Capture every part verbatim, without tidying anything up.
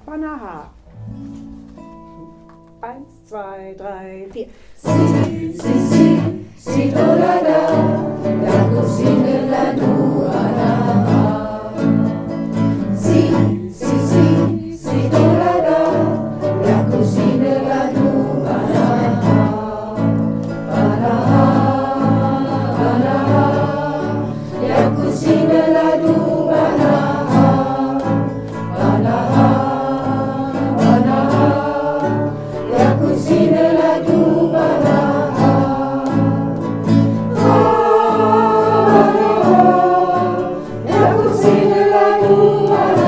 Panaha. Eins, zwei, drei, vier. Si, si, si, si, do, la, la, la cocina la nuana. Si, si, si, si, do, la, la, la cocina la nuana. Panaha, Panaha, la cocina la nuana. Panaha, Panaha, la cocina la nuana. La cocina la nuana.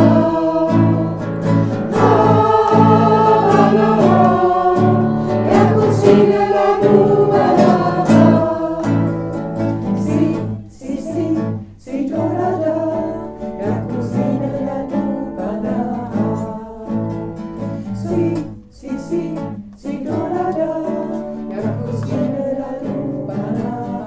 La cocina la nuana. Si, si, si, si, do, la, la, la cocina la nuana. Si, si, si, si, do, la, la, la cocina la nuana.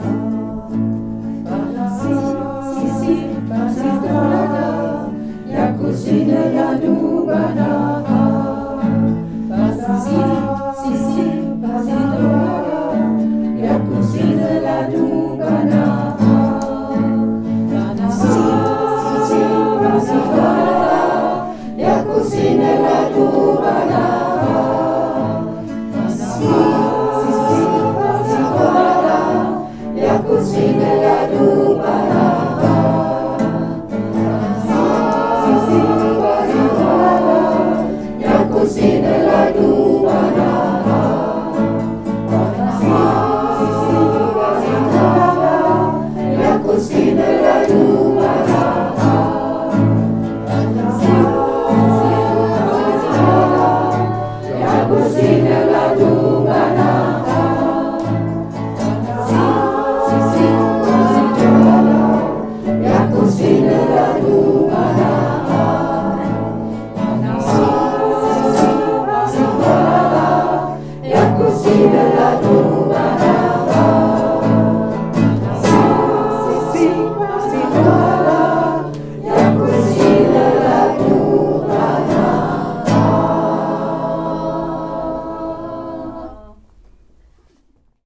Si, si, si, si, do, la, la, la cocina la nuana. Si, si, si, si, do, la, la, la cocina la nuana. Si, si, si, si, do, la, la, la cocina la nuana.